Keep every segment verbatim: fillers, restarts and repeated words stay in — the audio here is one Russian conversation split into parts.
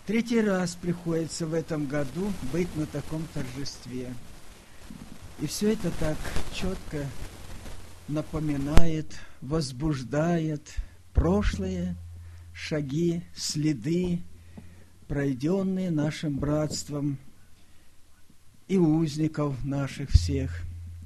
Третий раз приходится в этом году быть на таком торжестве. И все это так четко напоминает, возбуждает прошлые шаги, следы, пройденные нашим братством и узников наших всех.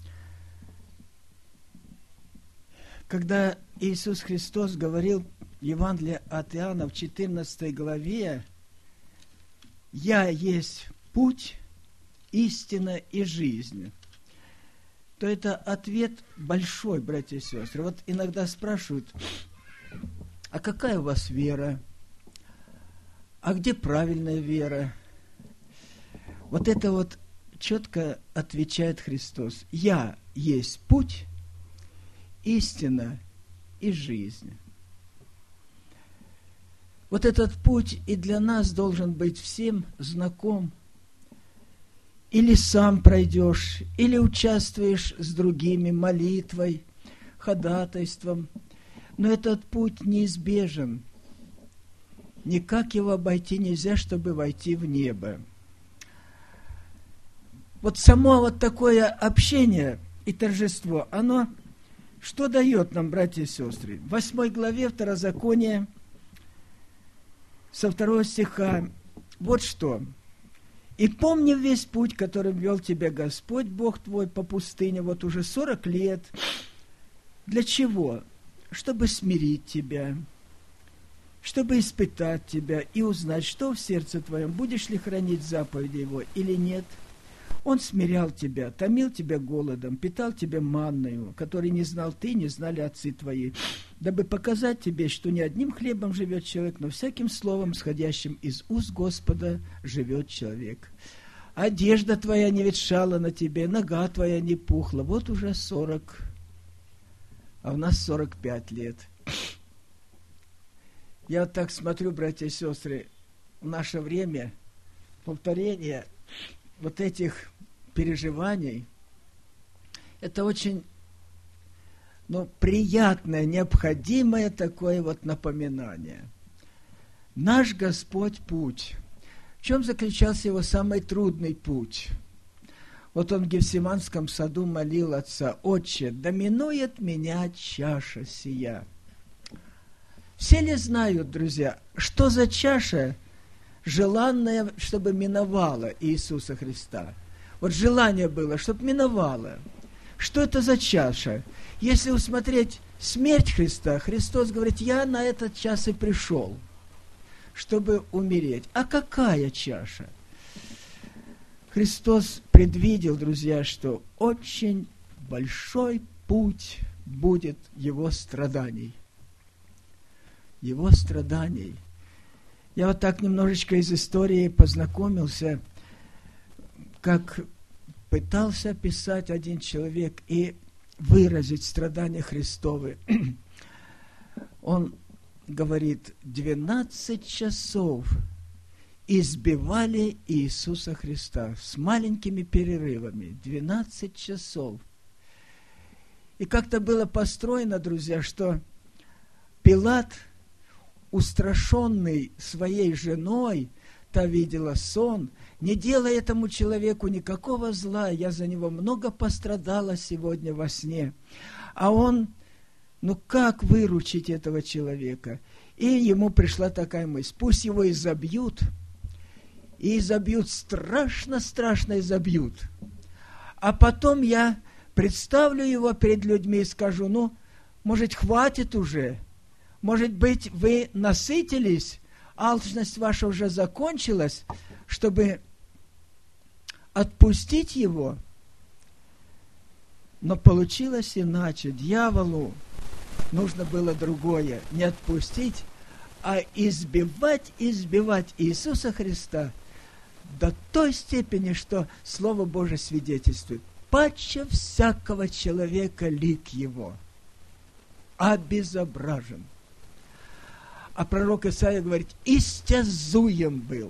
Когда Иисус Христос говорил в Евангелии от Иоанна в четырнадцатой главе: «Я есть путь, истина и жизнь», то это ответ большой, братья и сестры. Вот иногда спрашивают: а какая у вас вера? А где правильная вера? Вот это вот четко отвечает Христос: «Я есть путь, истина и жизнь». Вот этот путь и для нас должен быть всем знаком. Или сам пройдешь, или участвуешь с другими молитвой, ходатайством. Но этот путь неизбежен. Никак его обойти нельзя, чтобы войти в небо. Вот само вот такое общение и торжество, оно что дает нам, братья и сестры? В восьмой главе Второзакония, со второго стиха, вот что. «И помни весь путь, которым вел тебя Господь, Бог твой, по пустыне, вот уже сорок лет. Для чего? Чтобы смирить тебя, чтобы испытать тебя и узнать, что в сердце твоем, будешь ли хранить заповеди его или нет. Он смирял тебя, томил тебя голодом, питал тебя манною, который не знал ты, не знали отцы твои, дабы показать тебе, что не одним хлебом живет человек, но всяким словом, сходящим из уст Господа, живет человек. Одежда твоя не ветшала на тебе, нога твоя не пухла». Вот уже сорок, а у нас сорок пять лет. Я вот так смотрю, братья и сестры, в наше время повторение вот этих переживаний, это очень, ну, приятное, необходимое такое вот напоминание. Наш Господь путь. В чем заключался его самый трудный путь? Вот он в Гефсиманском саду молил Отца: «Отче, да минует меня чаша сия». Все ли знают, друзья, что за чаша желанная, чтобы миновала Иисуса Христа? Вот желание было, чтобы миновала. Что это за чаша? Если усмотреть смерть Христа, Христос говорит: «Я на этот час и пришел, чтобы умереть». А какая чаша? Христос предвидел, друзья, что очень большой путь будет его страданий. Его страданий. Я вот так немножечко из истории познакомился, как пытался описать один человек и выразить страдания Христовы. Он говорит: двенадцать часов избивали Иисуса Христа с маленькими перерывами. двенадцать часов. И как-то было построено, друзья, что Пилат, устрашенный своей женой, та видела сон, не делая этому человеку никакого зла, я за него много пострадала сегодня во сне. А он, ну как выручить этого человека? И ему пришла такая мысль: пусть его изобьют, и изобьют, страшно-страшно изобьют. А потом я представлю его перед людьми и скажу: ну, может, хватит уже? Может быть, вы насытились, алчность ваша уже закончилась, чтобы отпустить его? Но получилось иначе. Дьяволу нужно было другое. Не отпустить, а избивать, избивать Иисуса Христа до той степени, что Слово Божие свидетельствует: паче всякого человека лик его обезображен. А пророк Исаия говорит: истязуем был.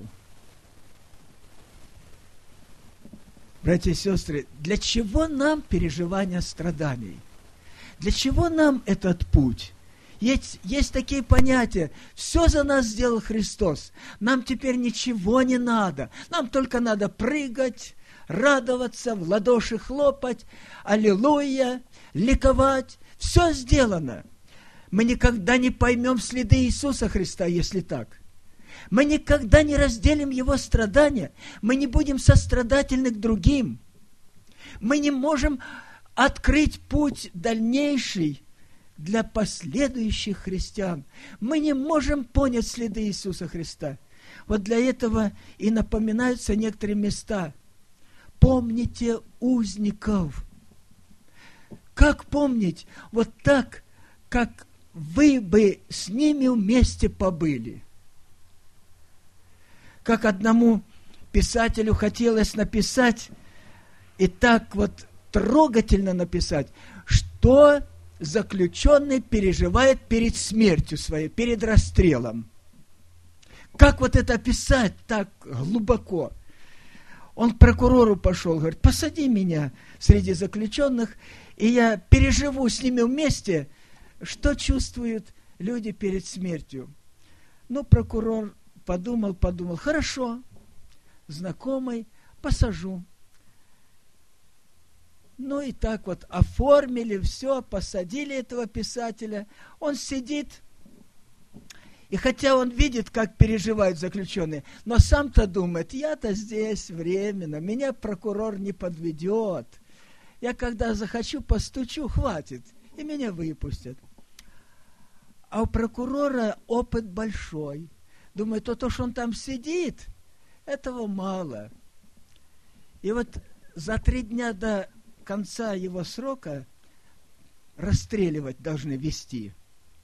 Братья и сестры, для чего нам переживание страданий? Для чего нам этот путь? Есть, есть такие понятия. Все за нас сделал Христос. Нам теперь ничего не надо. Нам только надо прыгать, радоваться, в ладоши хлопать, аллилуйя, ликовать. Все сделано. Мы никогда не поймем следы Иисуса Христа, если так. Мы никогда не разделим Его страдания. Мы не будем сострадательны к другим. Мы не можем открыть путь дальнейший для последующих христиан. Мы не можем понять следы Иисуса Христа. Вот для этого и напоминаются некоторые места. Помните узников. Как помнить? Вот так, как вы бы с ними вместе побыли. Как одному писателю хотелось написать, и так вот трогательно написать, что заключенный переживает перед смертью своей, перед расстрелом. Как вот это описать так глубоко? Он к прокурору пошел, говорит, посади меня среди заключенных, и я переживу с ними вместе, что чувствуют люди перед смертью. Ну, прокурор подумал, подумал, хорошо, знакомый, посажу. Ну и так вот оформили все, посадили этого писателя. Он сидит, и хотя он видит, как переживают заключенные, но сам-то думает, я-то здесь временно, меня прокурор не подведет. Я когда захочу, постучу, хватит, и меня выпустят. А у прокурора опыт большой. Думает, то, то, что он там сидит, этого мало. И вот за три дня до конца его срока расстреливать должны вести.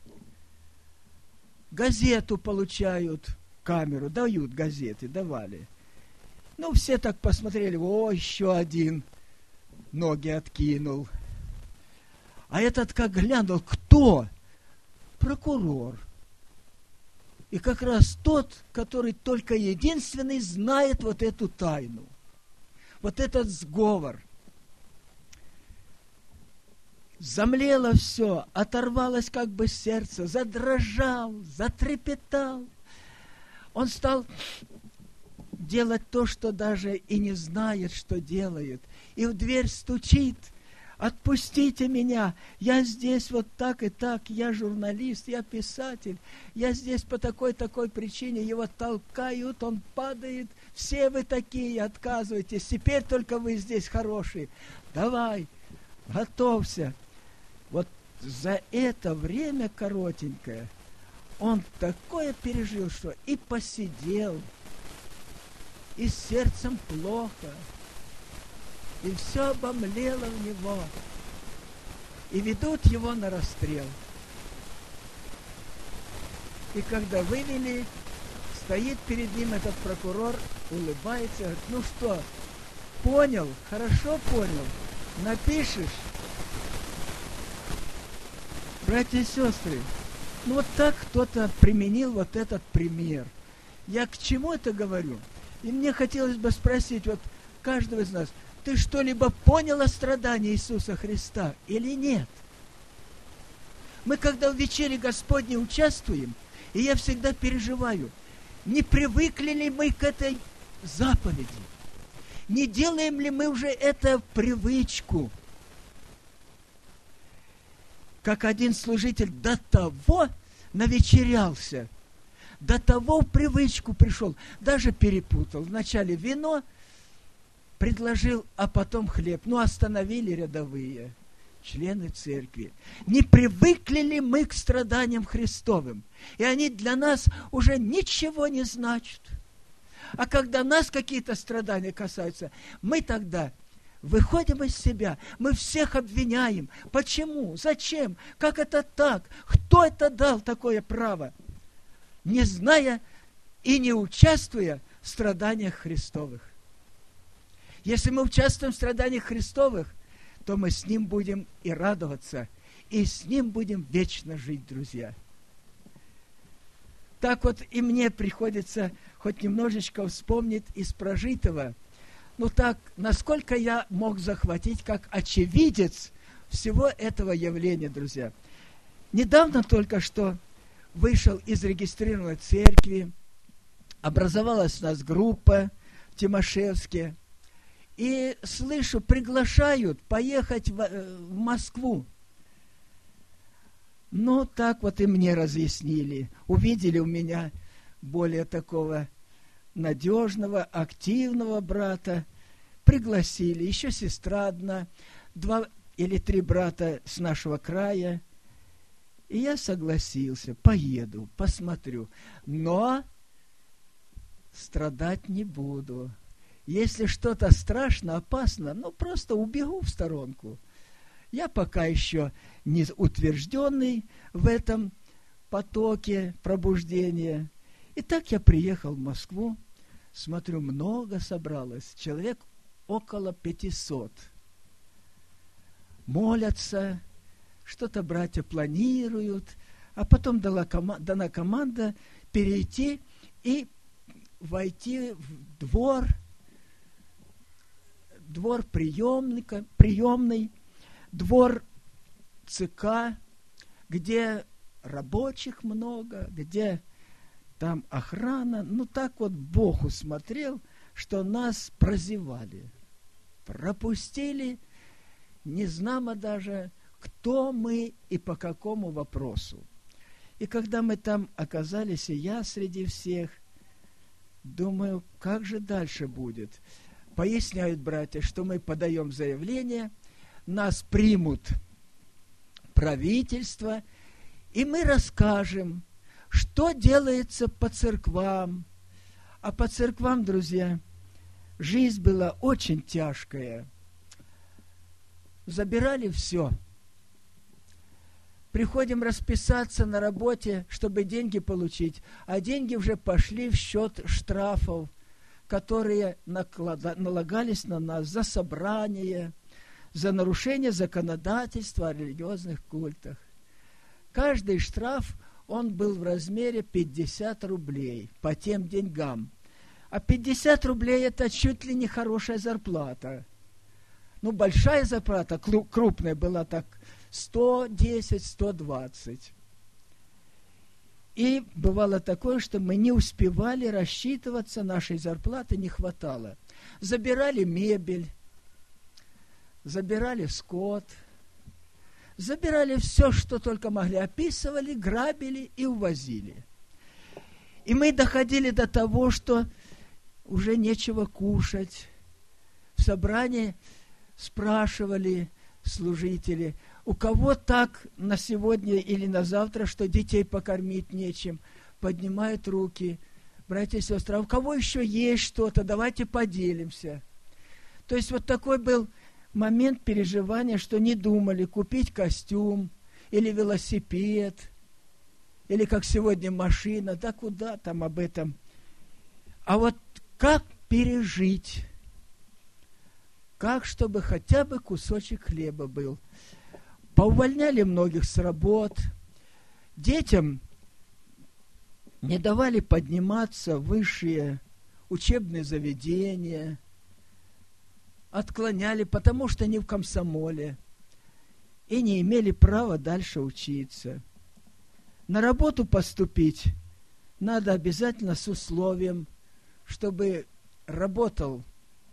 Газету получают, камеру, дают газеты, давали. Ну, все так посмотрели, о, еще один ноги откинул. А этот как глянул, кто? Прокурор. И как раз тот, который только единственный знает вот эту тайну. Вот этот сговор. Замлело все, оторвалось как бы сердце, задрожал, затрепетал. Он стал делать то, что даже и не знает, что делает. И в дверь стучит. Отпустите меня, я здесь вот так и так, я журналист, я писатель, я здесь по такой-такой причине, его толкают, он падает, все вы такие, отказываетесь, теперь только вы здесь хорошие, давай, готовься. Вот за это время коротенькое он такое пережил, что и посидел, и с сердцем плохо, и все обомлело в него. И ведут его на расстрел. И когда вывели, стоит перед ним этот прокурор, улыбается, говорит, ну что, понял, хорошо понял, напишешь? Братья и сестры, ну вот так кто-то применил вот этот пример. Я к чему это говорю? И мне хотелось бы спросить вот каждого из нас, ты что-либо понял о страдании Иисуса Христа или нет? Мы, когда в вечере Господней участвуем, и я всегда переживаю, не привыкли ли мы к этой заповеди? Не делаем ли мы уже это в привычку? Как один служитель до того навечерялся, до того в привычку пришел, даже перепутал. Вначале вино предложил, а потом хлеб. Ну, остановили рядовые члены церкви. Не привыкли ли мы к страданиям Христовым? И они для нас уже ничего не значат. А когда нас какие-то страдания касаются, мы тогда выходим из себя, мы всех обвиняем. Почему? Зачем? Как это так? Кто это дал такое право? Не зная и не участвуя в страданиях Христовых. Если мы участвуем в страданиях Христовых, то мы с Ним будем и радоваться, и с Ним будем вечно жить, друзья. Так вот и мне приходится хоть немножечко вспомнить из прожитого, ну так, насколько я мог захватить как очевидец всего этого явления, друзья. Недавно только что вышел из регистрированной церкви, образовалась у нас группа в Тимошевске, и слышу, приглашают поехать в, в Москву. Ну, так вот и мне разъяснили. Увидели у меня более такого надежного, активного брата, пригласили. Еще сестра одна, два или три брата с нашего края. И я согласился, поеду, посмотрю. Но страдать не буду. Если что-то страшно, опасно, ну, просто убегу в сторонку. Я пока еще не утвержденный в этом потоке пробуждения. И так я приехал в Москву, смотрю, много собралось, человек около пятисот. Молятся, что-то братья планируют, а потом дала кома- дана команда перейти и войти в двор, двор приемника, приемный, двор ЦК, где рабочих много, где там охрана. Ну, так вот Бог усмотрел, что нас прозевали, пропустили, не знамо даже, кто мы и по какому вопросу. И когда мы там оказались, и я среди всех, думаю, как же дальше будет? Поясняют братья, что мы подаем заявление, нас примут правительство, и мы расскажем, что делается по церквам. А по церквам, друзья, жизнь была очень тяжкая. Забирали все. Приходим расписаться на работе, чтобы деньги получить, а деньги уже пошли в счет штрафов, которые налагались на нас за собрание, за нарушение законодательства о религиозных культах. Каждый штраф, он был в размере пятьдесят рублей по тем деньгам. А пятьдесят рублей – это чуть ли не хорошая зарплата. Ну, большая зарплата, крупная была так сто десять - сто двадцать. И бывало такое, что мы не успевали рассчитываться, нашей зарплаты не хватало. Забирали мебель, забирали скот, забирали все, что только могли, описывали, грабили и увозили. И мы доходили до того, что уже нечего кушать. В собрании спрашивали служители, у кого так на сегодня или на завтра, что детей покормить нечем, поднимают руки. Братья и сестры, а у кого еще есть что-то, давайте поделимся. То есть вот такой был момент переживания, что не думали купить костюм или велосипед, или как сегодня машина, да куда там об этом. А вот как пережить? Как, чтобы хотя бы кусочек хлеба был? Поувольняли многих с работ. Детям не давали подниматься в высшие учебные заведения. Отклоняли, потому что они в комсомоле. И не имели права дальше учиться. На работу поступить надо обязательно с условием, чтобы работал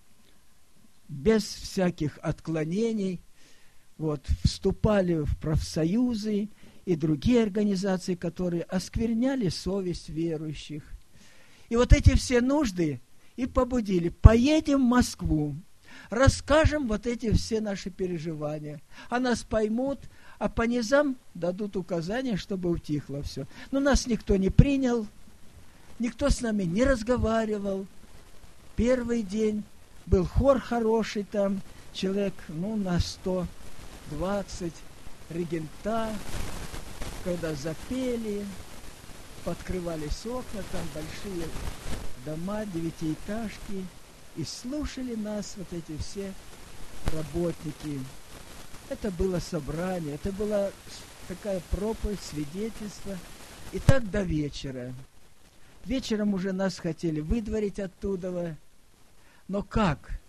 без всяких отклонений. Вот, вступали в профсоюзы и другие организации, которые оскверняли совесть верующих. И вот эти все нужды и побудили. Поедем в Москву, расскажем вот эти все наши переживания. А нас поймут, а по низам дадут указания, чтобы утихло все. Но нас никто не принял, никто с нами не разговаривал. Первый день был хор хороший там, человек, ну, на сто двадцать, регента, когда запели, подкрывались окна, там большие дома, девятиэтажки, и слушали нас вот эти все работники. Это было собрание, это была такая проповедь, свидетельство. И так до вечера. Вечером уже нас хотели выдворить оттуда. Но как?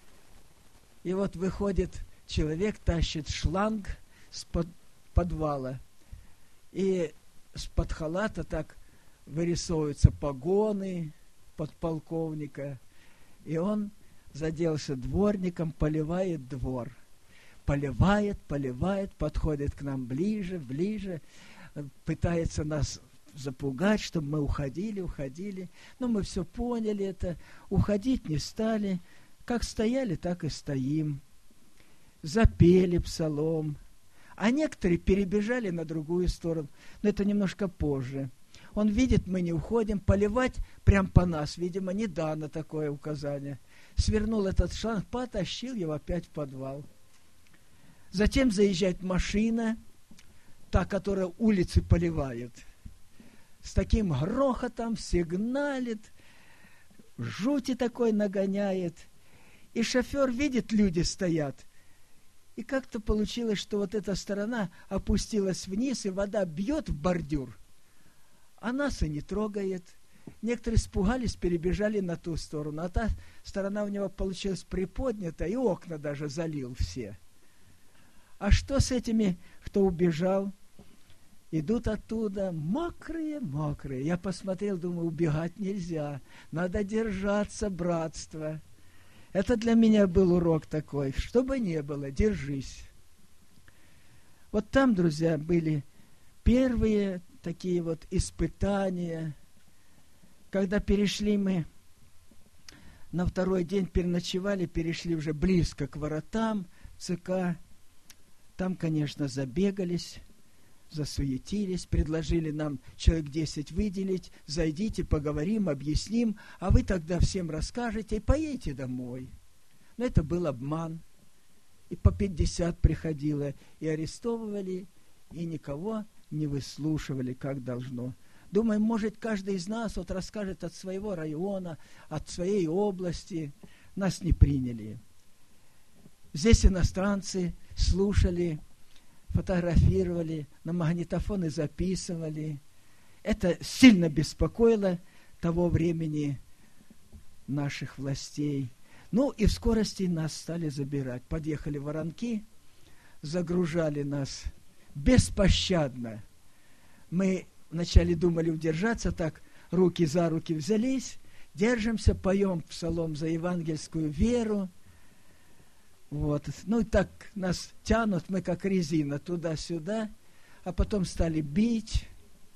И вот выходит человек, тащит шланг с под подвала. И с-под халата так вырисовываются погоны подполковника. И он заделся дворником, поливает двор. Поливает, поливает, подходит к нам ближе, ближе, пытается нас запугать, чтобы мы уходили, уходили. Но мы все поняли это, уходить не стали. Как стояли, так и стоим. Запели псалом. А некоторые перебежали на другую сторону. Но это немножко позже. Он видит, мы не уходим, поливать прям по нас. Видимо, не дано такое указание. Свернул этот шланг, потащил его опять в подвал. Затем заезжает машина, та, которая улицы поливает. С таким грохотом сигналит, жути такой нагоняет. И шофер видит, люди стоят. И как-то получилось, что вот эта сторона опустилась вниз, и вода бьет в бордюр, а нас и не трогает. Некоторые испугались, перебежали на ту сторону, а та сторона у него получилась приподнята, и окна даже залил все. А что с этими, кто убежал? Идут оттуда мокрые, мокрые. Я посмотрел, думаю, убегать нельзя. Надо держаться, братство. Это для меня был урок такой. Что бы ни было, держись. Вот там, друзья, были первые такие вот испытания. Когда перешли мы на второй день, переночевали, перешли уже близко к воротам ЦК. Там, конечно, забегались, засуетились, предложили нам человек десять выделить, зайдите, поговорим, объясним, а вы тогда всем расскажете и поедете домой. Но это был обман. И по пятьдесят приходило, и арестовывали, и никого не выслушивали, как должно. Думаю, может, каждый из нас вот расскажет от своего района, от своей области. Нас не приняли. Здесь иностранцы слушали, фотографировали, на магнитофоны записывали. Это сильно беспокоило того времени наших властей. Ну и в скорости нас стали забирать. Подъехали воронки, загружали нас беспощадно. Мы вначале думали удержаться, так руки за руки взялись, держимся, поем псалом за евангельскую веру. Вот. Ну и так нас тянут, мы как резина, туда-сюда, а потом стали бить.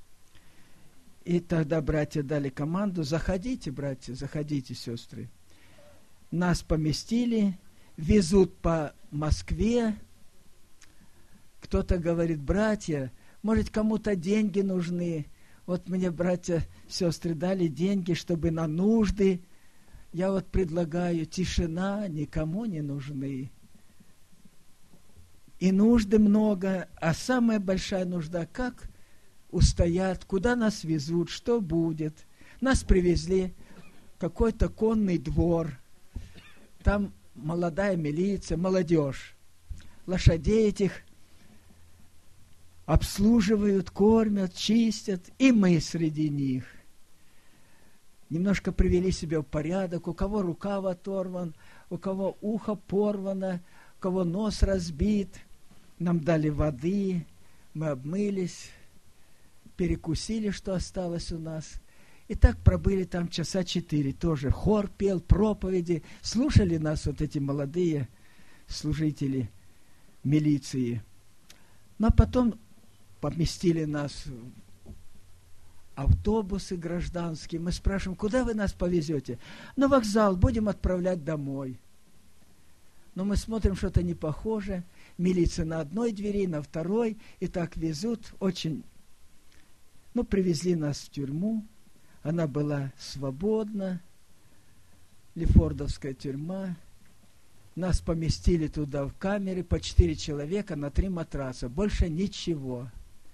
И тогда братья дали команду: заходите, братья, заходите, сестры. Нас поместили, везут по Москве. Кто-то говорит: братья, может, кому-то деньги нужны. Вот мне братья, сестры дали деньги, чтобы на нужды. Я вот предлагаю: тишина, никому не нужны. И нужды много, а самая большая нужда, как устоят, куда нас везут, что будет. Нас привезли в какой-то конный двор. Там молодая милиция, молодежь. Лошадей этих обслуживают, кормят, чистят, и мы среди них. Немножко привели себя в порядок, у кого рукав оторван, у кого ухо порвано, у кого нос разбит. Нам дали воды, мы обмылись, перекусили, что осталось у нас. И так пробыли там часа четыре. Тоже хор пел, проповеди. Слушали нас вот эти молодые служители милиции. Но потом поместили нас в автобусы гражданские. Мы спрашиваем: куда вы нас повезете? На вокзал, будем отправлять домой. Но мы смотрим, что-то не похоже. Милиция на одной двери, на второй. И так везут. Очень... Ну, привезли нас в тюрьму. Она была свободна. Лефордовская тюрьма. Нас поместили туда в камеры по четыре человека на три матраса. Больше ничего.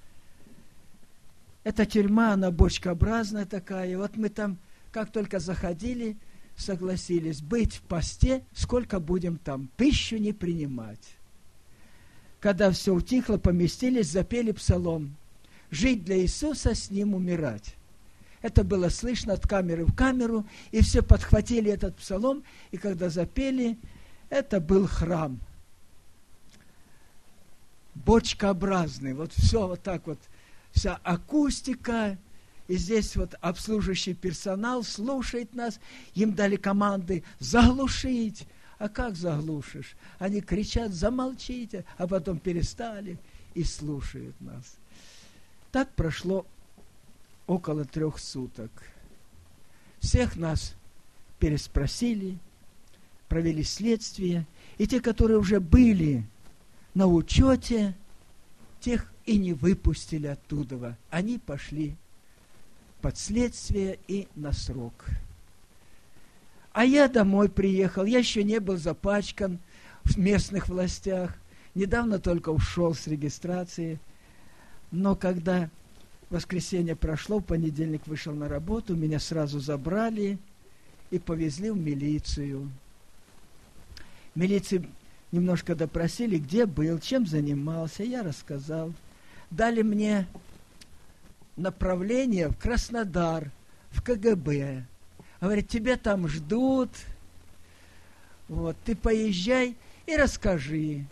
Эта тюрьма, она бочкообразная такая. И вот мы там, как только заходили, согласились быть в посте, сколько будем там, пищу не принимать. Когда все утихло, поместились, запели псалом: «Жить для Иисуса, с Ним умирать». Это было слышно от камеры в камеру, и все подхватили этот псалом, и когда запели, это был храм. Бочкообразный, вот все вот так вот вся акустика, и здесь вот обслуживающий персонал слушает нас, им дали команды заглушить. А как заглушишь? Они кричат: замолчите, а потом перестали и слушают нас. Так прошло около трех суток. Всех нас переспросили, провели следствие, и те, которые уже были на учете, тех и не выпустили оттуда. Они пошли под следствие и на срок. А я домой приехал, я еще не был запачкан в местных властях, недавно только ушел с регистрации, но когда воскресенье прошло, в понедельник вышел на работу, меня сразу забрали и повезли в милицию. Милиции немножко допросили, где был, чем занимался, я рассказал. Дали мне направление в Краснодар, в ка гэ бэ. Говорят, тебя там ждут, вот, ты поезжай и расскажи.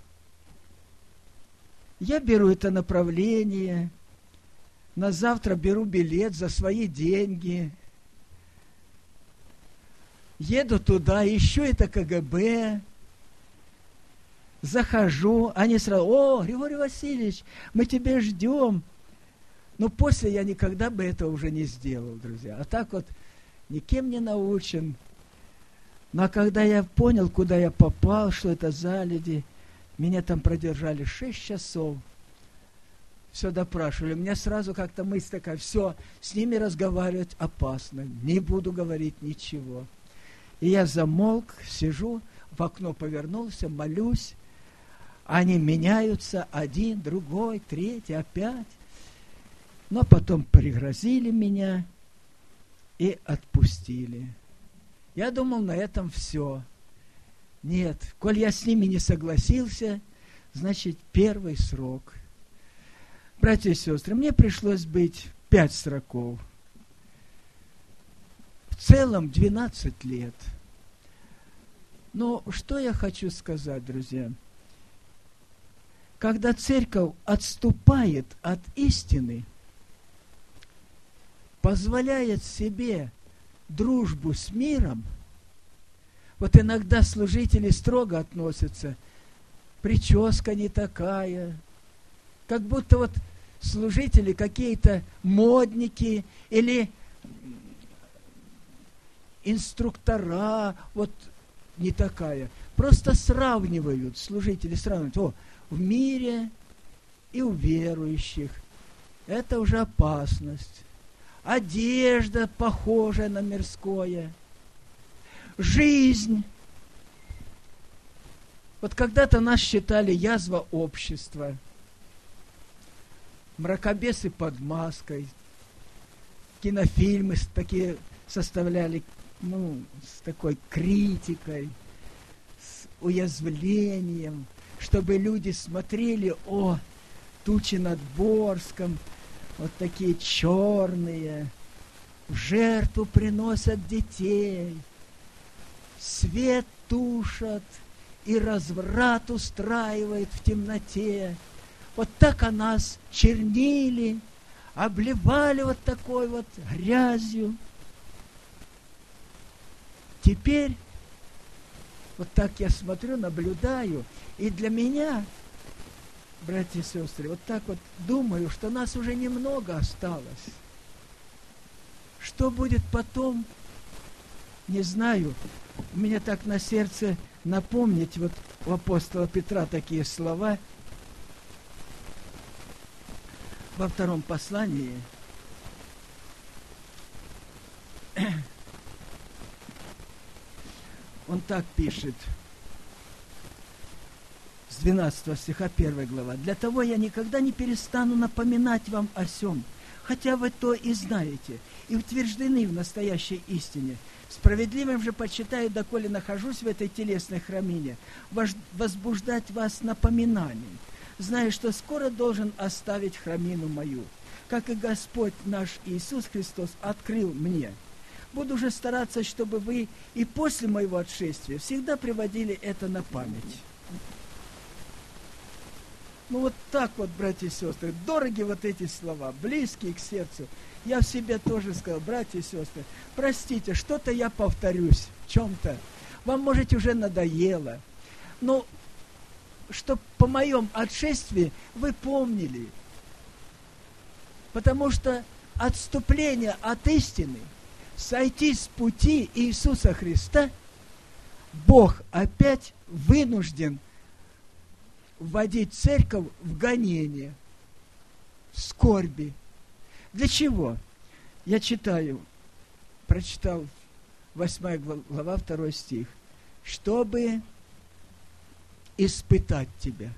Я беру это направление, на завтра беру билет за свои деньги, еду туда, ищу это ка гэ бэ, захожу, они сразу: о, Григорий Васильевич, мы тебя ждем. Но после я никогда бы этого уже не сделал, друзья. А так вот, никем не научен. Но когда я понял, куда я попал, что это за люди, меня там продержали шесть часов. Все допрашивали. Мне сразу как-то мысль такая: все, с ними разговаривать опасно, не буду говорить ничего. И я замолк, сижу, в окно повернулся, молюсь. Они меняются, один, другой, третий, опять. Но потом пригрозили меня и отпустили. Я думал, на этом все. Нет, коль я с ними не согласился, значит, первый срок. Братья и сестры, мне пришлось быть пять сроков. В целом двенадцать лет. Но что я хочу сказать, друзья? Когда церковь отступает от истины, позволяет себе дружбу с миром, вот иногда служители строго относятся, прическа не такая, как будто вот служители какие-то модники или инструктора, вот не такая. Просто сравнивают, служители сравнивают. О, в мире и у верующих. Это уже опасность. Одежда, похожая на мирское. Жизнь. Вот когда-то нас считали язва общества. Мракобесы под маской. Кинофильмы такие составляли, ну, с такой критикой, с уязвлением, чтобы люди смотрели: о, тучи над Борском, вот такие черные, в жертву приносят детей, свет тушат и разврат устраивает в темноте. Вот так о нас чернили, обливали вот такой вот грязью. Теперь вот так я смотрю, наблюдаю, и для меня, братья и сестры, вот так вот думаю, что нас уже немного осталось. Что будет потом, не знаю. У меня так на сердце напомнить вот у апостола Петра такие слова во втором послании. Он так пишет, с двенадцатого стиха первой глава. «Для того я никогда не перестану напоминать вам о сем, хотя вы то и знаете, и утверждены в настоящей истине. Справедливым же почитаю, доколе нахожусь в этой телесной храмине, возбуждать вас напоминанием, зная, что скоро должен оставить храмину мою, как и Господь наш Иисус Христос открыл мне. Буду же стараться, чтобы вы и после моего отшествия всегда приводили это на память». Ну вот так вот, братья и сестры, дороги вот эти слова, близкие к сердцу. Я в себе тоже сказал, братья и сестры, простите, что-то я повторюсь в чем-то. Вам, может, уже надоело. Но чтоб по моем отшествии вы помнили. Потому что отступление от истины, сойти с пути Иисуса Христа, Бог опять вынужден вводить церковь в гонение, в скорби. Для чего? Я читаю, прочитал восьмая глава, второй стих. Чтобы испытать тебя.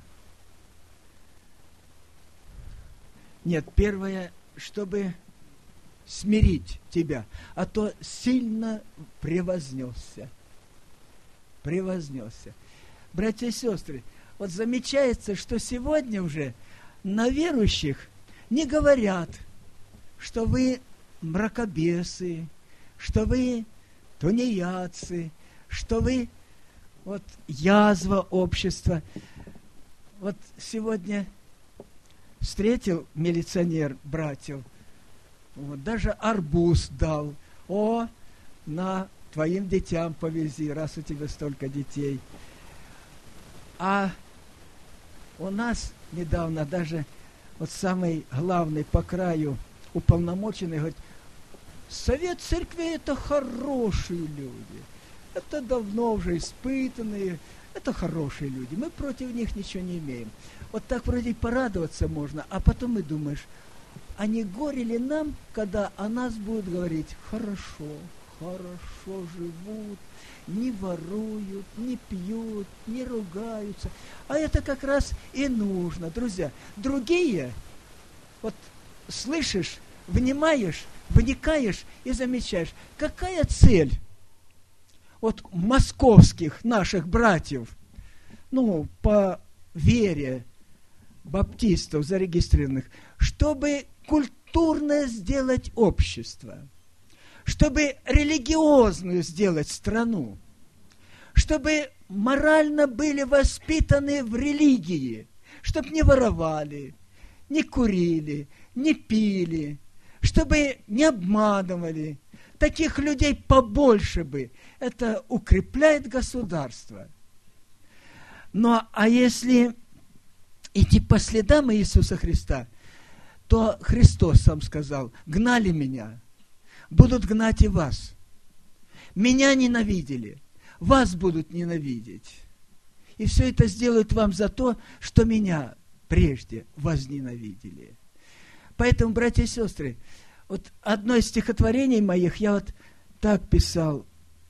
Нет, первое, чтобы смирить тебя, а то сильно превознесся. Превознесся. Братья и сестры, вот замечается, что сегодня уже на верующих не говорят, что вы мракобесы, что вы тунеядцы, что вы вот язва общества. Вот сегодня встретил милиционер братьев, вот, даже арбуз дал. О, на твоим детям повези, раз у тебя столько детей. А у нас недавно даже вот самый главный по краю уполномоченный говорит, совет церкви это хорошие люди, это давно уже испытанные, это хорошие люди, мы против них ничего не имеем. Вот так вроде порадоваться можно, а потом и думаешь, а не горе ли нам, когда о нас будут говорить, хорошо, хорошо живут, не воруют, не пьют, не ругаются. А это как раз и нужно, друзья. Другие, вот слышишь, внимаешь, вникаешь и замечаешь, какая цель вот московских наших братьев, ну, по вере баптистов зарегистрированных, чтобы культурное сделать общество, чтобы религиозную сделать страну, чтобы морально были воспитаны в религии, чтобы не воровали, не курили, не пили, чтобы не обманывали. Таких людей побольше бы. Это укрепляет государство. Но а если идти по следам Иисуса Христа, то Христос сам сказал, гнали меня, будут гнать и вас. Меня ненавидели, вас будут ненавидеть. И все это сделают вам за то, что меня прежде возненавидели. Поэтому, братья и сестры, вот одно из стихотворений моих я вот так писал.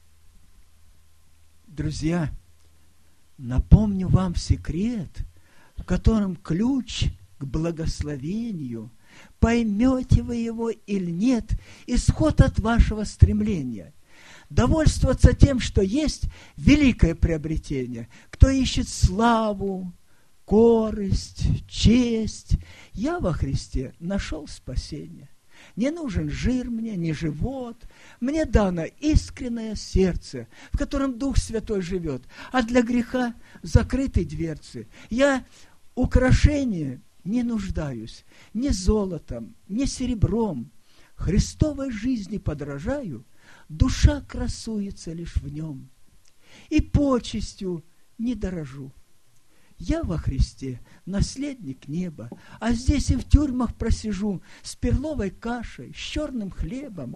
Друзья, напомню вам секрет, в котором ключ к благословению. Поймете вы его или нет, исход от вашего стремления. Довольствоваться тем, что есть, великое приобретение. Кто ищет славу, корость, честь, я во Христе нашел спасение. Не нужен жир мне, не живот. Мне дано искреннее сердце, в котором Дух Святой живет. А для греха закрыты дверцы. Я украшение не нуждаюсь. Ни золотом, ни серебром. Христовой жизни подражаю. Душа красуется лишь в нем. И почестью не дорожу. Я во Христе наследник неба, а здесь и в тюрьмах просижу с перловой кашей, с черным хлебом.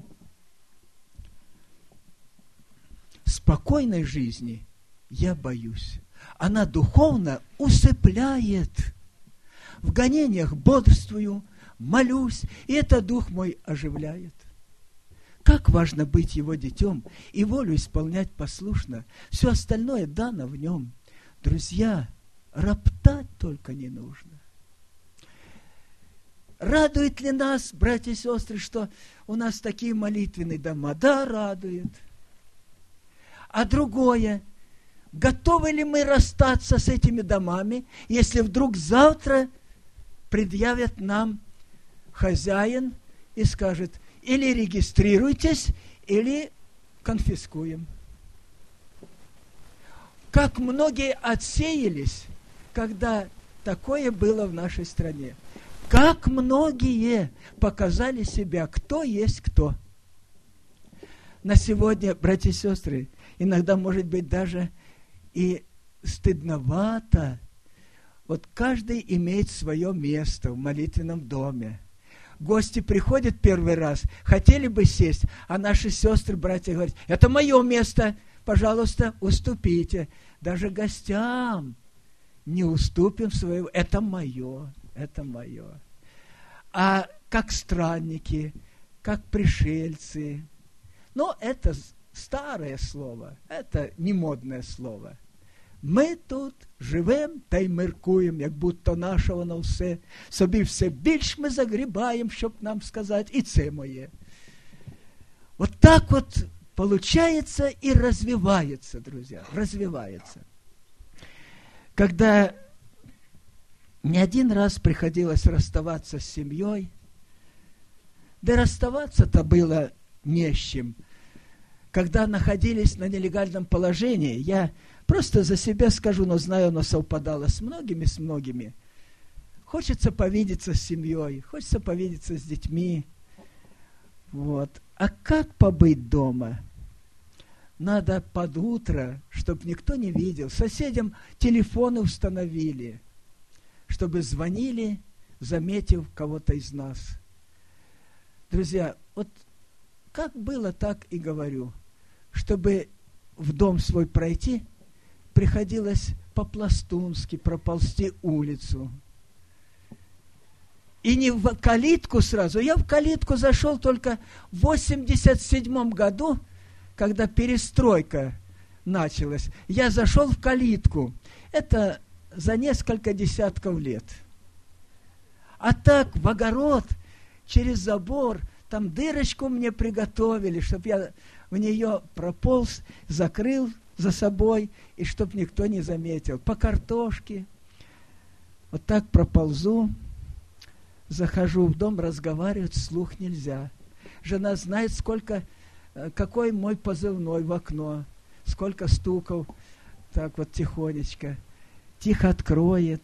Спокойной жизни я боюсь. Она духовно усыпляет. В гонениях бодрствую, молюсь, и это дух мой оживляет. Как важно быть его детем и волю исполнять послушно. Все остальное дано в нем. Друзья, роптать только не нужно. Радует ли нас, братья и сестры, что у нас такие молитвенные дома? Да, радует. А другое, готовы ли мы расстаться с этими домами, если вдруг завтра предъявят нам хозяин и скажет, или регистрируйтесь, или конфискуем. Как многие отсеялись, когда такое было в нашей стране. Как многие показали себя, кто есть кто. На сегодня, братья и сестры, иногда, может быть, даже и стыдновато. Вот каждый имеет свое место в молитвенном доме. Гости приходят первый раз, хотели бы сесть, а наши сестры, братья говорят: это мое место, пожалуйста, уступите. Даже гостям не уступим своего, это мое, это мое. А как странники, как пришельцы, но это старое слово, это не модное слово. Ми тут живем та й міркуємо, як будто нашого на все. Собі все більш ми загрібаємо, щоб нам сказати, і це моє. Вот так вот получается и развивается, друзья, развивается. Когда не один раз приходилось расставаться с семьей, да расставаться-то было не с чем. Когда находились на нелегальном положении, я просто за себя скажу, но знаю, оно совпадало с многими, с многими. Хочется повидеться с семьей, хочется повидеться с детьми. Вот. А как побыть дома? Надо под утро, чтобы никто не видел. Соседям телефоны установили, чтобы звонили, заметив кого-то из нас. Друзья, вот как было, так и говорю. Чтобы в дом свой пройти, приходилось по-пластунски проползти улицу. И не в калитку сразу. Я в калитку зашел только в восемьдесят седьмом году, когда перестройка началась. Я зашел в калитку. Это за несколько десятков лет. А так в огород, через забор, там дырочку мне приготовили, чтобы я в нее прополз, закрыл за собой, и чтоб никто не заметил. По картошке. Вот так проползу, захожу в дом, разговаривать вслух нельзя. Жена знает, сколько, какой мой позывной в окно, сколько стуков, так вот тихонечко. Тихо откроет.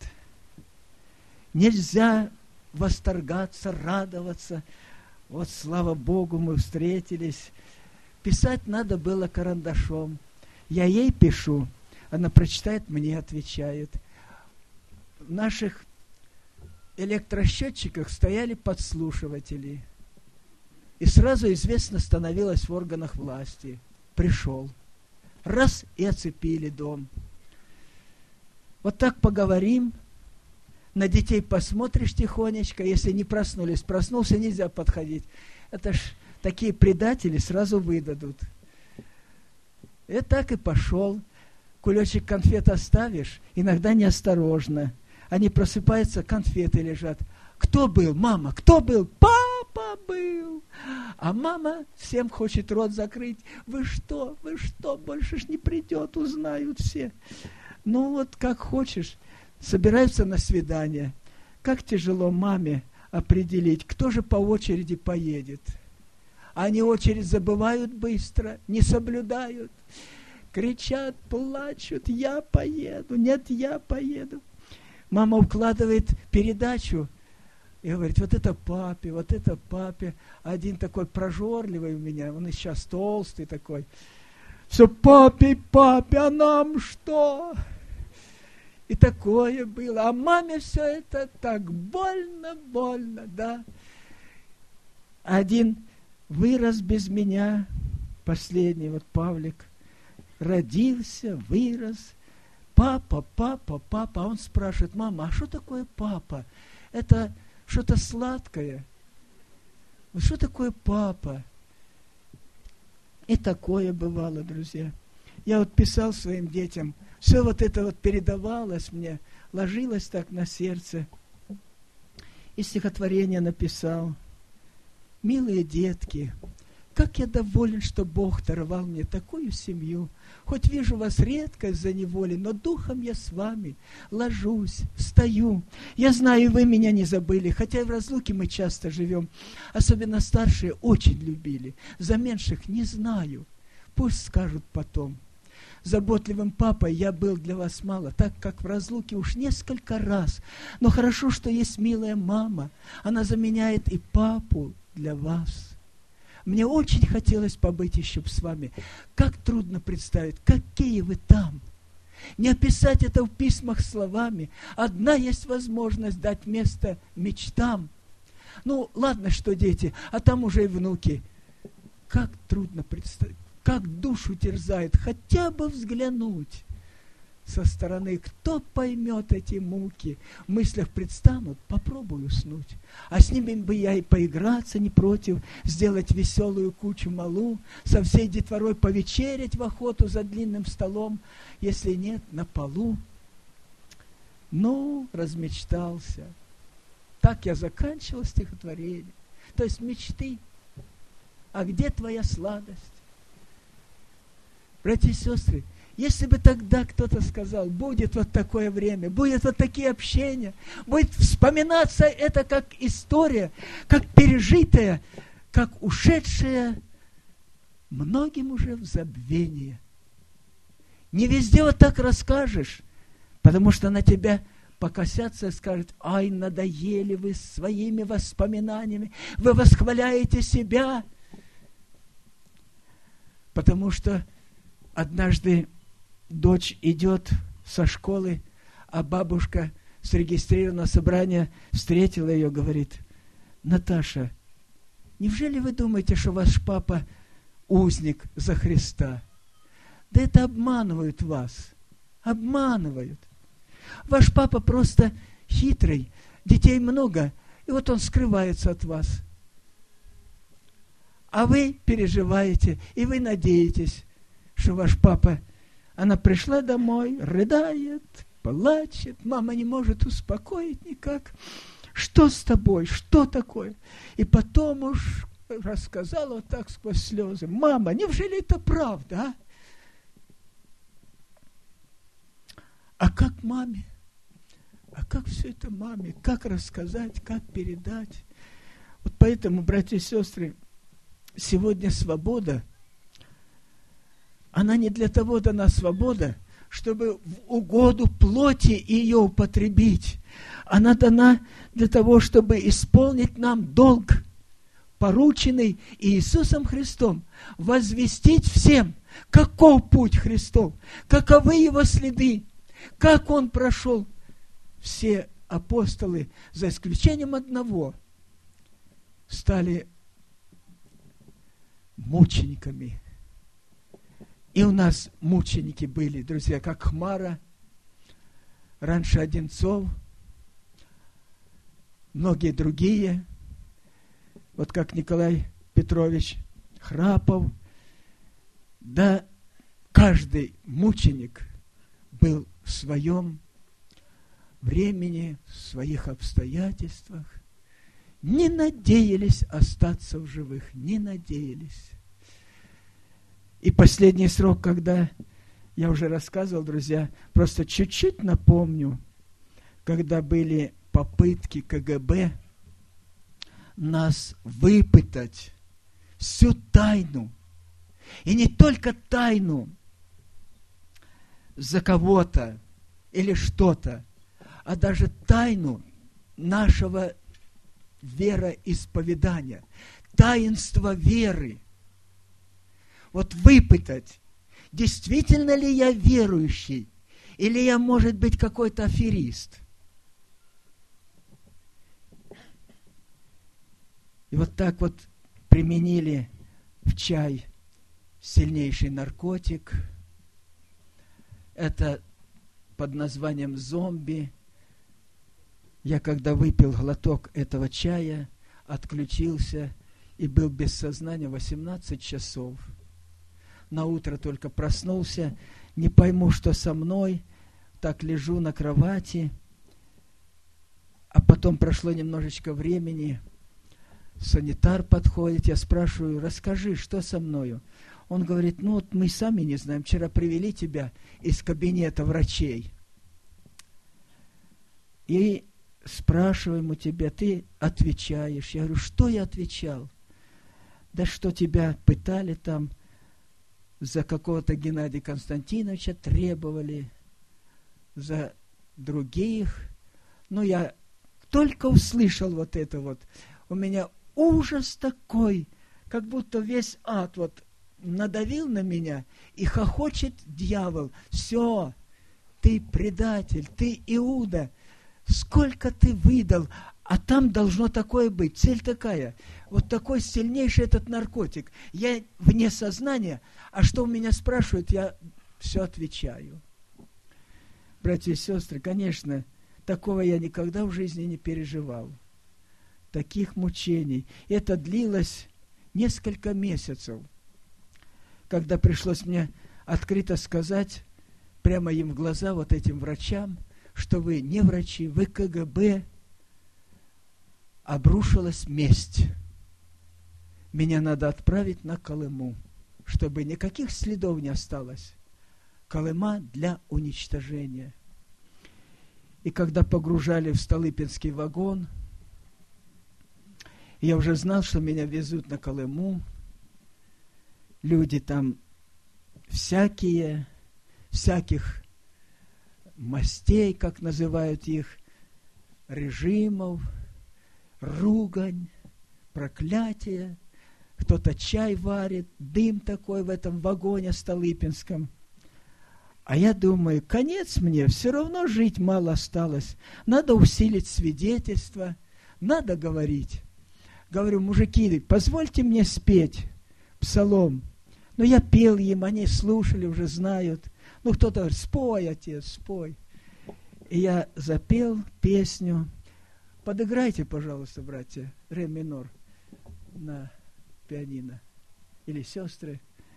Нельзя восторгаться, радоваться. Вот, слава Богу, мы встретились. Писать надо было карандашом. Я ей пишу, она прочитает, мне отвечает. В наших электросчетчиках стояли подслушиватели. И сразу известно становилось в органах власти. Пришел. Раз и оцепили дом. Вот так поговорим. На детей посмотришь тихонечко. Если не проснулись, проснулся, нельзя подходить. Это ж такие предатели сразу выдадут. И так и пошел. Кулечек конфет оставишь, иногда неосторожно. Они просыпаются, конфеты лежат. Кто был? Мама. Кто был? Папа был. А мама всем хочет рот закрыть. Вы что? Вы что? Больше ж не придет, узнают все. Ну вот как хочешь. Собираются на свидание. Как тяжело маме определить, кто же по очереди поедет. Они очередь забывают быстро, не соблюдают. Кричат, плачут, я поеду, нет, я поеду. Мама укладывает передачу и говорит, вот это папе, вот это папе. Один такой прожорливый у меня, он и сейчас толстый такой. Все папе, папе, а нам что? И такое было. А маме все это так больно, больно, да. Один вырос без меня, последний, вот Павлик, родился, вырос. Папа, папа, папа. А он спрашивает, мама, а что такое папа? Это что-то сладкое. Что такое папа? И такое бывало, друзья. Я вот писал своим детям, все вот это вот передавалось мне, ложилось так на сердце. И стихотворение написал. Милые детки, как я доволен, что Бог даровал мне такую семью. Хоть вижу вас редко из-за неволи, но духом я с вами ложусь, встаю. Я знаю, вы меня не забыли, хотя и в разлуке мы часто живем. Особенно старшие очень любили, за меньших не знаю. Пусть скажут потом. заботливым папой я был для вас мало, так как в разлуке уж несколько раз. Но хорошо, что есть милая мама. Она заменяет и папу для вас. Мне очень хотелось побыть еще с вами. Как трудно представить, какие вы там. Не описать это в письмах словами. Одна есть возможность дать место мечтам. Ну, ладно, что дети, а там уже и внуки. Как трудно представить, как душу терзает хотя бы взглянуть со стороны. Кто поймет эти муки? В мыслях предстанут, попробую уснуть. А с ними бы я и поиграться не против, сделать веселую кучу малу, со всей детворой повечерять в охоту за длинным столом, если нет, на полу. Ну, размечтался. Так я заканчивал стихотворение. То есть мечты. А где твоя сладость? Братья и сестры, если бы тогда кто-то сказал, будет вот такое время, будет вот такие общения, будет вспоминаться это как история, как пережитая, как ушедшая многим уже в забвение. Не везде вот так расскажешь, потому что на тебя покосятся и скажут: ай, надоели вы своими воспоминаниями, вы восхваляете себя. Потому что однажды дочь идет со школы, а бабушка с регистрированного собрания встретила ее, говорит: Наташа, неужели вы думаете, что ваш папа узник за Христа? Да это обманывают вас, обманывают. Ваш папа просто хитрый, детей много, и вот он скрывается от вас. А вы переживаете, и вы надеетесь, что ваш папа... Она пришла домой, рыдает, плачет, мама не может успокоить никак. Что с тобой? Что такое? И потом уж рассказала вот так сквозь слезы: мама, неужели это правда, а? А как маме? А как все это маме? Как рассказать, как передать? Вот поэтому, братья и сестры, сегодня свобода, она не для того дана свобода, чтобы в угоду плоти ее употребить. Она дана для того, чтобы исполнить нам долг, порученный Иисусом Христом, возвестить всем, каков путь Христов, каковы его следы, как он прошел. Все апостолы, за исключением одного, стали мучениками. И у нас мученики были, друзья, как Хмара, раньше Одинцов, многие другие, вот как Николай Петрович Храпов. Да, каждый мученик был в своем времени, в своих обстоятельствах. Не надеялись остаться в живых, не надеялись. И последний срок, когда, я уже рассказывал, друзья, просто чуть-чуть напомню, когда были попытки ка гэ бэ нас выпытать всю тайну, и не только тайну за кого-то или что-то, а даже тайну нашего вероисповедания, таинства веры. Вот выпытать, действительно ли я верующий, или я, может быть, какой-то аферист. И вот так вот применили в чай сильнейший наркотик. Это под названием зомби. Я, когда выпил глоток этого чая, отключился и был без сознания восемнадцать часов. На утро только проснулся, не пойму, что со мной, так лежу на кровати, а потом прошло немножечко времени, санитар подходит, я спрашиваю: расскажи, что со мною? Он говорит: ну вот мы сами не знаем, вчера привели тебя из кабинета врачей. И спрашиваем у тебя, ты отвечаешь. Я говорю: что я отвечал? Да что тебя пытали там, за какого-то Геннадия Константиновича требовали, за других. Но я только услышал вот это вот, у меня ужас такой, как будто весь ад вот надавил на меня, и хохочет дьявол. Все, ты предатель, ты Иуда, сколько ты выдал, а там должно такое быть. Цель такая, вот такой сильнейший этот наркотик. Я вне сознания, а что у меня спрашивают, я все отвечаю. Братья и сестры, конечно, такого я никогда в жизни не переживал. Таких мучений. Это длилось несколько месяцев, когда пришлось мне открыто сказать прямо им в глаза, вот этим врачам, что вы не врачи, вы ка гэ бэ. Обрушилась месть. Меня надо отправить на Колыму, чтобы никаких следов не осталось. Колыма для уничтожения. И когда погружали в Столыпинский вагон, я уже знал, что меня везут на Колыму. Люди там всякие, всяких мастей, как называют их, режимов, ругань, проклятие. Кто-то чай варит, дым такой в этом вагоне столыпинском. А я думаю, конец мне, все равно жить мало осталось. Надо усилить свидетельство, надо говорить. Говорю, мужики, позвольте мне спеть псалом. Но я пел им, они слушали, уже знают. Ну, кто-то говорит, спой, отец, спой. И я запел песню. Подыграйте, пожалуйста, братья, ре минор на пианино. Или сестры.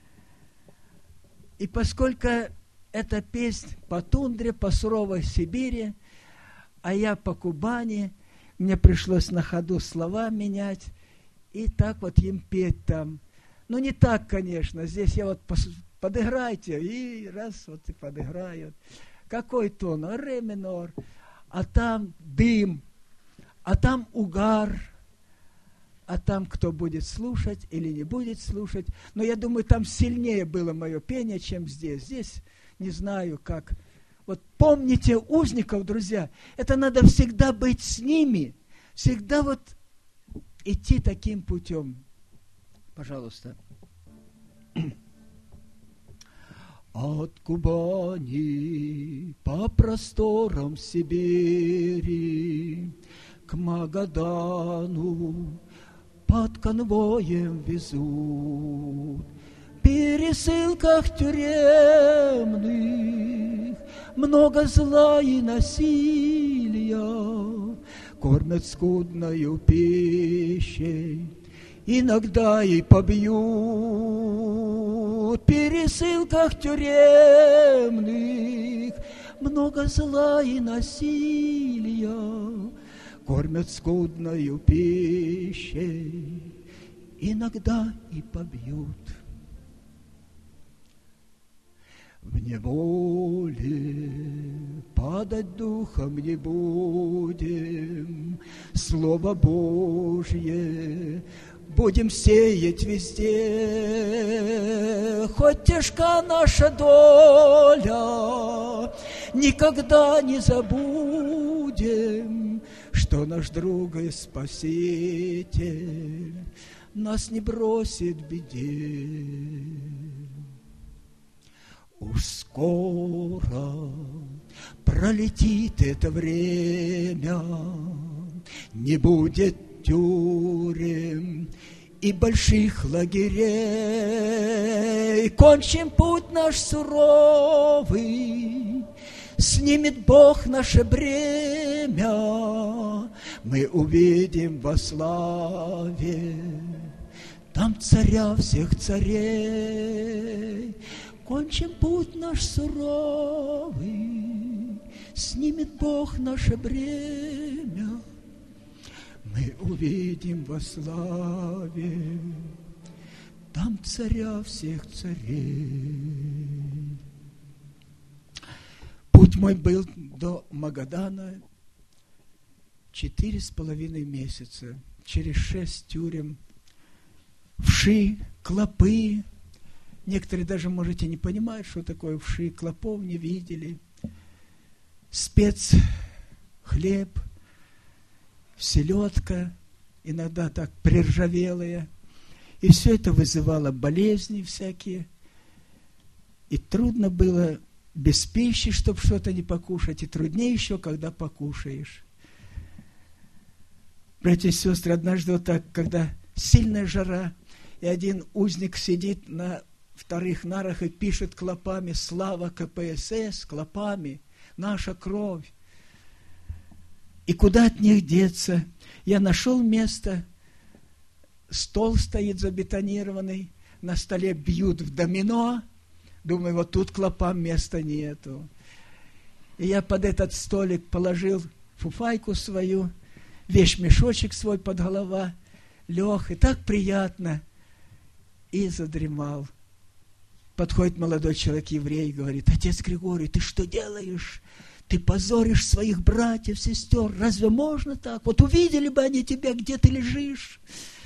И поскольку эта песня по тундре, по суровой Сибири, а я по Кубани, мне пришлось на ходу слова менять, и так вот им петь там. Ну, не так, конечно, здесь я вот подыграйте, и раз вот и подыграют. Какой тон? Ре минор, а там дым, а там угар, а там кто будет слушать или не будет слушать. Но я думаю, там сильнее было мое пение, чем здесь. Здесь не знаю как. Вот помните узников, друзья, это надо всегда быть с ними, всегда вот идти таким путем. Пожалуйста. От Кубани по просторам Сибири к Магадану под конвоем везут. В пересылках тюремных много зла и насилия, кормят скудною пищей, иногда и побьют. В пересылках тюремных много зла и насилия, кормят скудною пищей, иногда и побьют. В неволе падать духом не будем, Слово Божье будем сеять везде. Хоть тяжка наша доля, никогда не забудем, что наш друг и Спаситель нас не бросит в беде. Уж скоро пролетит это время, не будет тюрем и больших лагерей. Кончим путь наш суровый, снимет Бог наше бремя, мы увидим во славе там царя всех царей. Кончим путь наш суровый, снимет Бог наше бремя, мы увидим во славе там царя всех царей. Путь мой был до Магадана четыре с половиной месяца, через шесть тюрем, вши, клопы, Некоторые даже, можете, не понимают, что такое вши, клопов не видели. Спец, хлеб, селедка, иногда так приржавелая. И все это вызывало болезни всякие. И трудно было без пищи, чтобы что-то не покушать, и труднее еще, когда покушаешь. Братья и сестры, однажды вот так, когда сильная жара, и один узник сидит на вторых нарах и пишет клопами: «Слава ка пэ эс эс», клопами, наша кровь. И куда от них деться? Я нашел место, стол стоит забетонированный, на столе бьют в домино. Думаю, вот тут клопам места нету. И я под этот столик положил фуфайку свою, вещмешочек свой под голова, лег, и так приятно, и задремал. Подходит молодой человек, еврей, и говорит: «Отец Григорий, ты что делаешь? Ты позоришь своих братьев, сестер. Разве можно так? Вот увидели бы они тебя, где ты лежишь».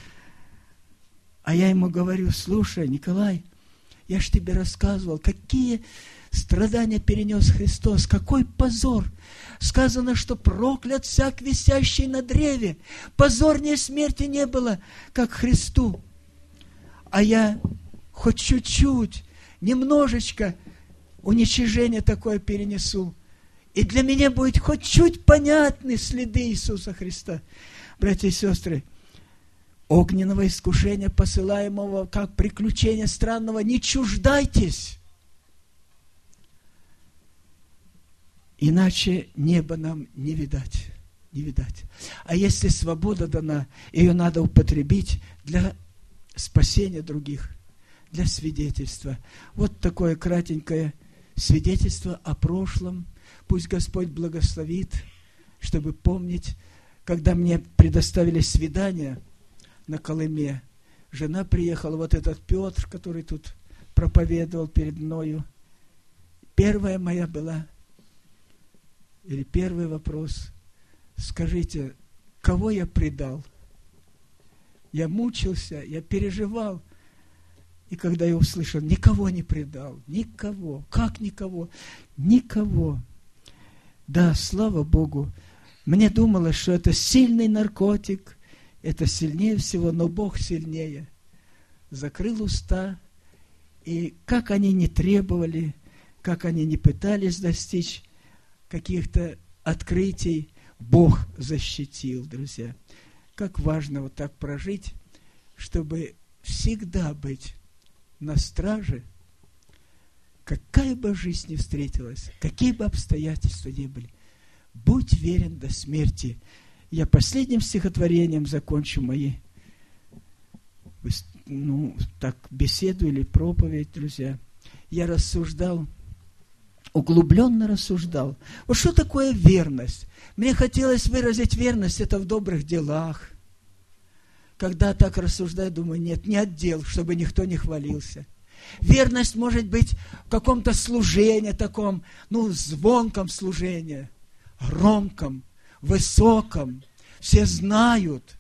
А я ему говорю: «Слушай, Николай, я ж тебе рассказывал, какие страдания перенес Христос, какой позор. Сказано, что проклят всяк висящий на древе. Позорнее смерти не было, как Христу. А я хоть чуть-чуть, немножечко уничижение такое перенесу. И для меня будет хоть чуть понятны следы Иисуса Христа». Братья и сестры, огненного искушения, посылаемого как приключение странного, не чуждайтесь. Иначе небо нам не видать, не видать. А если свобода дана, ее надо употребить для спасения других, для свидетельства. Вот такое кратенькое свидетельство о прошлом. Пусть Господь благословит, чтобы помнить, когда мне предоставили свидание на Колыме, жена приехала, вот этот Петр, который тут проповедовал перед мною. Первая моя была, или первый вопрос: скажите, кого я предал? Я мучился, я переживал. И когда я услышал: никого не предал, никого. Как никого? Никого. Да, слава Богу. Мне думалось, что это сильный наркотик, это сильнее всего, но Бог сильнее. Закрыл уста, и как они не требовали, как они не пытались достичь каких-то открытий, Бог защитил, друзья. Как важно вот так прожить, чтобы всегда быть на страже, какая бы жизнь ни встретилась, какие бы обстоятельства ни были. Будь верен до смерти. Я последним стихотворением закончу мои, ну, так, беседу или проповедь, друзья. Я рассуждал, углубленно рассуждал. Вот что такое верность? Мне хотелось выразить верность, это в добрых делах. Когда так рассуждаю, думаю, нет, не отдел, чтобы никто не хвалился. Верность может быть в каком-то служении таком, ну, звонком служении, громком, высоком, все знают.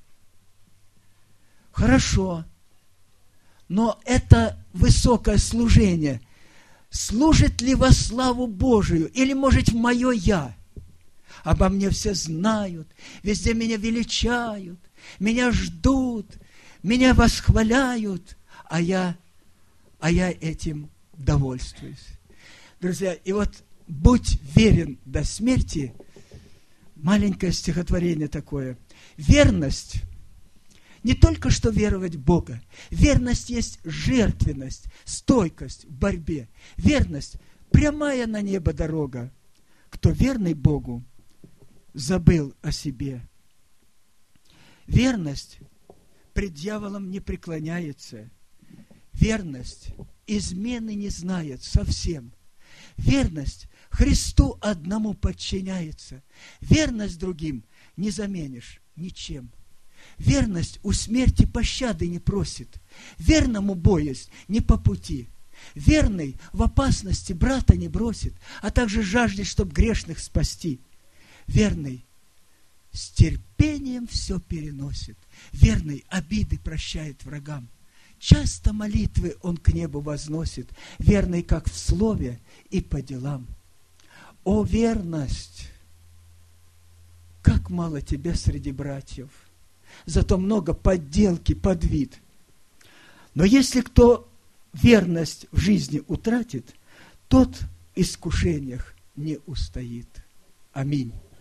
Хорошо, но это высокое служение служит ли во славу Божию, или, может, в мое «я»? Обо мне все знают, везде меня величают, меня ждут, меня восхваляют, а я, а я этим довольствуюсь. Друзья, и вот «будь верен до смерти», маленькое стихотворение такое. Верность не только что веровать в Бога. Верность есть жертвенность, стойкость в борьбе. Верность – прямая на небо дорога. Кто верный Богу, забыл о себе. Верность пред дьяволом не преклоняется. Верность измены не знает совсем. Верность Христу одному подчиняется. Верность другим не заменишь ничем. Верность у смерти пощады не просит. Верному боясь не по пути. Верный в опасности брата не бросит, а также жаждет, чтоб грешных спасти. Верный с терпением все переносит. Верный обиды прощает врагам. Часто молитвы он к небу возносит, верный как в слове и по делам. О, верность! Как мало тебя среди братьев, зато много подделки под вид. Но если кто верность в жизни утратит, тот в искушениях не устоит. Аминь.